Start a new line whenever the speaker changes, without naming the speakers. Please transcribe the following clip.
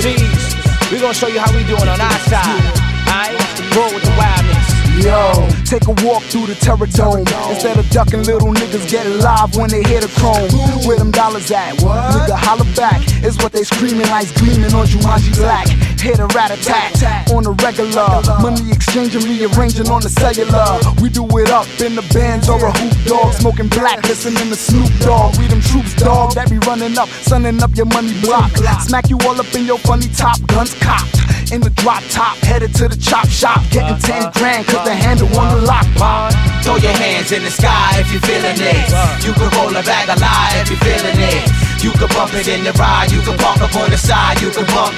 MCs, we gonna show you how we doing on our side. Alright, roll with the wildness.
Yo, take a walk through the Terror Dome. Instead of ducking, little niggas get live when they hear the chrome. Where them dollars at? Nigga, holla back. It's what they screaming, lights gleaming on Jumanji Black. Hit a rat-a-tat on the regular. Money exchanging, rearranging on the cellular. We do it up in the bands or a hoop dog. Smoking black, listening to Snoop Dogg. We them troops, dog, that be running up, sunning up your money block. Smack you all up in your funny top, guns cocked. In the drop top, headed to the chop shop. Getting 10 grand, cause the handle on the lock pop.
Throw your hands in the sky if you're feeling it. You can roll a bag of lie if you're feeling it. You can bump it in the ride, you can park up on the side, you can bump